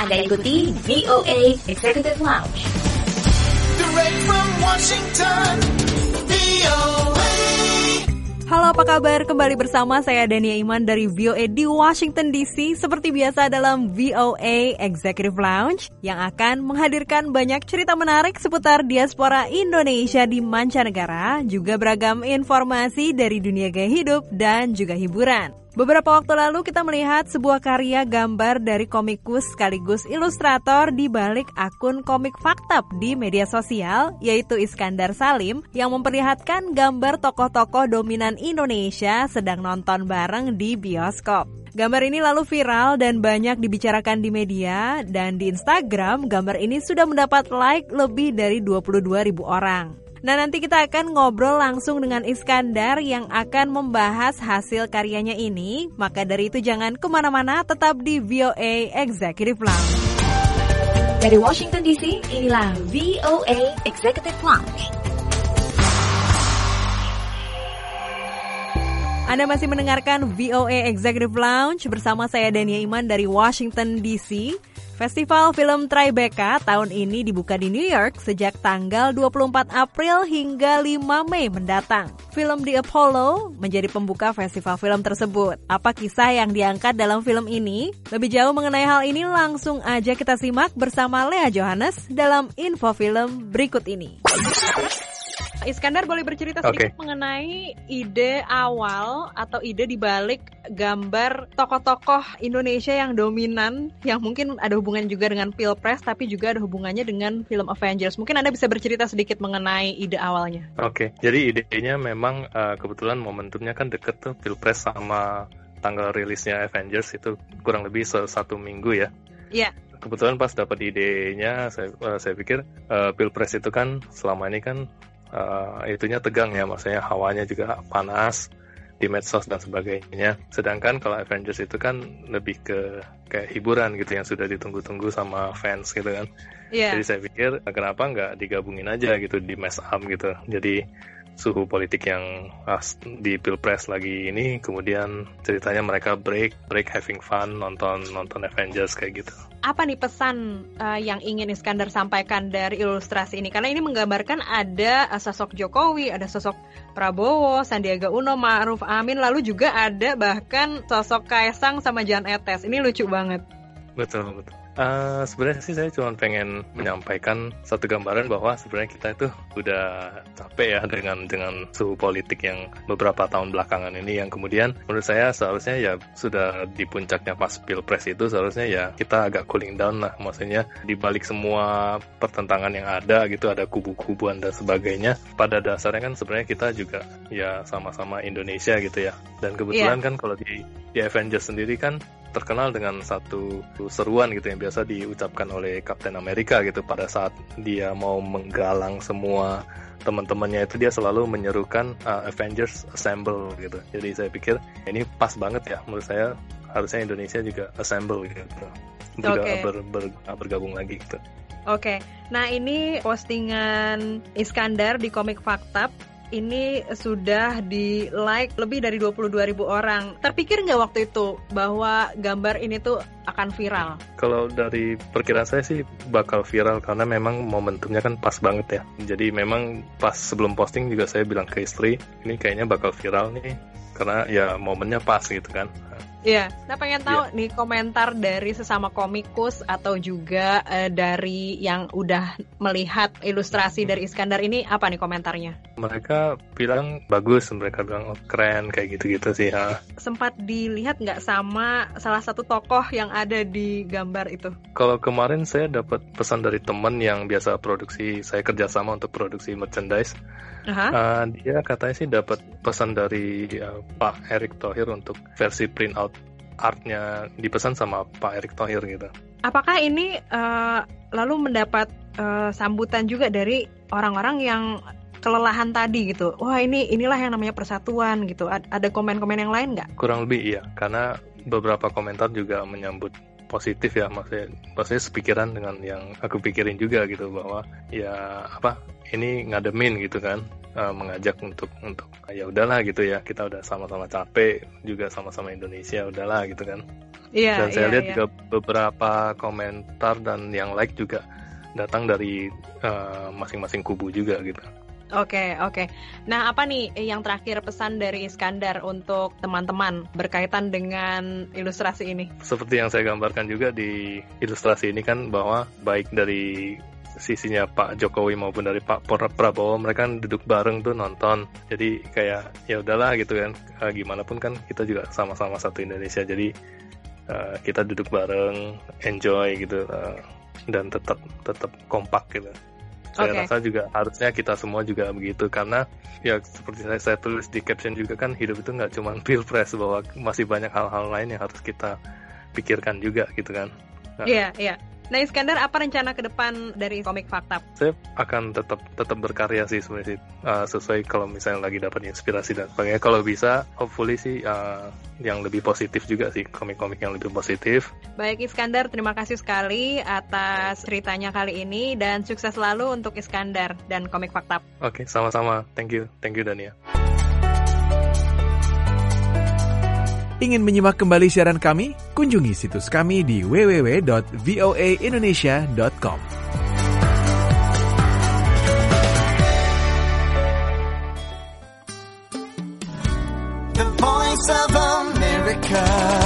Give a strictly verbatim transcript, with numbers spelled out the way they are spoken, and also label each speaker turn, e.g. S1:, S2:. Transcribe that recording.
S1: Anda ikuti V O A Executive Lounge.
S2: Direct from Washington, V O A.
S3: Halo, apa kabar? Kembali bersama saya Dania Iman dari V O A di Washington D C. Seperti biasa dalam V O A Executive Lounge yang akan menghadirkan banyak cerita menarik seputar diaspora Indonesia di mancanegara, juga beragam informasi dari dunia gaya hidup dan juga hiburan. Beberapa waktu lalu kita melihat sebuah karya gambar dari komikus sekaligus ilustrator di balik akun komik Faktab di media sosial, yaitu Iskandar Salim, yang memperlihatkan gambar tokoh-tokoh dominan Indonesia sedang nonton bareng di bioskop. Gambar ini lalu viral dan banyak dibicarakan di media, dan di Instagram gambar ini sudah mendapat like lebih dari dua puluh dua ribu orang. Nah, nanti kita akan ngobrol langsung dengan Iskandar yang akan membahas hasil karyanya ini. Maka dari itu jangan kemana-mana, tetap di V O A Executive Lounge.
S1: Dari Washington D C, inilah V O A Executive Lounge.
S3: Anda masih mendengarkan V O A Executive Lounge bersama saya Dania Iman dari Washington D C. Festival Film Tribeca tahun ini dibuka di New York sejak tanggal dua puluh empat April hingga lima Mei mendatang. Film The Apollo menjadi pembuka festival film tersebut. Apa kisah yang diangkat dalam film ini? Lebih jauh mengenai hal ini langsung aja kita simak bersama Lea Johannes dalam info film berikut ini. Iskandar, boleh bercerita sedikit okay. mengenai ide awal atau ide di balik gambar tokoh-tokoh Indonesia yang dominan, yang mungkin ada hubungan juga dengan Pilpres, tapi juga ada hubungannya dengan film Avengers. Mungkin Anda bisa bercerita sedikit mengenai ide awalnya.
S4: Oke, okay. Jadi idenya memang uh, kebetulan momentumnya kan deket tuh Pilpres sama tanggal rilisnya Avengers itu kurang lebih satu minggu ya. Iya. Yeah. Kebetulan pas dapat idenya, saya, uh, saya pikir uh, Pilpres itu kan selama ini kan Uh, itunya tegang ya, maksudnya hawanya juga panas di medsos dan sebagainya. Sedangkan kalau Avengers itu kan lebih ke kayak hiburan gitu yang sudah ditunggu-tunggu sama fans gitu kan. Yeah. Jadi saya pikir kenapa nggak digabungin aja gitu, di mash up gitu. Jadi suhu politik yang uh, di Pilpres lagi ini, kemudian ceritanya mereka break, break having fun, nonton nonton Avengers kayak gitu.
S3: Apa nih pesan uh, yang ingin Iskandar sampaikan dari ilustrasi ini? Karena ini menggambarkan ada uh, sosok Jokowi, ada sosok Prabowo, Sandiaga Uno, Ma'ruf Amin, lalu juga ada bahkan sosok Kaesang sama Jan Etes. Ini lucu banget.
S4: Betul, betul. Uh, sebenarnya sih saya cuma pengen menyampaikan satu gambaran bahwa sebenarnya kita itu udah capek ya dengan dengan suhu politik yang beberapa tahun belakangan ini, yang kemudian menurut saya seharusnya ya sudah di puncaknya pas Pilpres itu seharusnya ya kita agak cooling down lah, maksudnya di balik semua pertentangan yang ada gitu, ada kubu-kubuan dan sebagainya, pada dasarnya kan sebenarnya kita juga ya sama-sama Indonesia gitu ya. Dan kebetulan yeah. kan kalau di, di Avengers sendiri kan terkenal dengan satu seruan gitu yang biasa diucapkan oleh Captain America gitu pada saat dia mau menggalang semua teman-temannya, itu dia selalu menyerukan uh, Avengers Assemble gitu. Jadi saya pikir ini pas banget ya, menurut saya harusnya Indonesia juga assemble gitu, juga okay. ber, ber, bergabung lagi gitu.
S3: Oke, okay. Nah ini postingan Iskandar di komik Faktab ini sudah di like lebih dari dua puluh dua ribu orang. Terpikir nggak waktu itu bahwa gambar ini tuh akan viral?
S4: Kalau dari perkiraan saya sih bakal viral karena memang momentumnya kan pas banget ya. Jadi memang pas sebelum posting juga saya bilang ke istri, ini kayaknya bakal viral nih karena ya momennya pas gitu kan.
S3: Iya, nah pengen tahu yeah. nih komentar dari sesama komikus atau juga uh, dari yang udah melihat ilustrasi dari Iskandar ini, apa nih komentarnya?
S4: Mereka bilang bagus, mereka bilang oh, keren kayak gitu-gitu sih. Ha.
S3: Sempat dilihat nggak sama salah satu tokoh yang ada di gambar itu?
S4: Kalau kemarin saya dapat pesan dari teman yang biasa produksi, saya kerjasama untuk produksi merchandise. Uh-huh. Uh, dia katanya sih dapat pesan dari uh, Pak Erick Thohir untuk versi print out artnya dipesan sama Pak Erick Thohir gitu.
S3: Apakah ini uh, lalu mendapat uh, sambutan juga dari orang-orang yang kelelahan tadi gitu? Wah ini inilah yang namanya persatuan gitu. Ad- ada komen-komen yang lain nggak?
S4: Kurang lebih iya, karena beberapa komentar juga menyambut positif ya, maksudnya maksudnya sepikiran dengan yang aku pikirin juga gitu, bahwa ya apa ini ngademin gitu kan, uh, mengajak untuk untuk ya udahlah gitu ya, kita udah sama-sama capek juga sama-sama Indonesia, udahlah gitu kan.
S3: Iya,
S4: Dan saya
S3: iya,
S4: lihat
S3: iya.
S4: juga beberapa komentar dan yang like juga datang dari uh, masing-masing kubu juga gitu.
S3: Oke, oke. Nah, apa nih yang terakhir pesan dari Iskandar untuk teman-teman berkaitan dengan ilustrasi ini?
S4: Seperti yang saya gambarkan juga di ilustrasi ini kan, bahwa baik dari sisinya Pak Jokowi maupun dari Pak Prabowo, mereka kan duduk bareng tuh nonton. Jadi kayak ya udahlah gitu kan, uh, gimana pun kan kita juga sama-sama satu Indonesia. Jadi uh, kita duduk bareng, enjoy gitu, uh, dan tetap tetap kompak gitu. Saya
S3: Oke.
S4: rasa juga harusnya kita semua juga begitu, karena ya seperti saya, saya tulis di caption juga kan, hidup itu nggak cuma pilpres, bahwa masih banyak hal-hal lain yang harus kita pikirkan juga gitu kan. Nah,
S3: Iya, iya. Nah, Iskandar, apa rencana ke depan dari Komik Fakta?
S4: saya akan tetap tetap berkarya sih sebenarnya, uh, sesuai kalau misalnya lagi dapat inspirasi dan sebagainya. Kalau bisa, hopefully sih uh, yang lebih positif juga sih, komik-komik yang lebih positif.
S3: Baik, Iskandar, terima kasih sekali atas ceritanya kali ini dan sukses selalu untuk Iskandar dan Komik Fakta.
S4: Oke, sama-sama. Thank you, thank you Dania.
S5: Ingin menyimak kembali siaran kami? Kunjungi situs kami di w w w dot v o a indonesia dot com.
S2: The Voice of America.